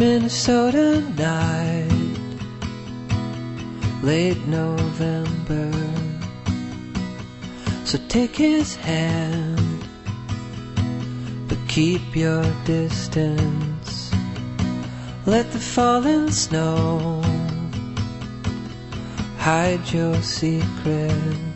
Minnesota night, late November. So take his hand, but keep your distance. Let the falling snow hide your secret.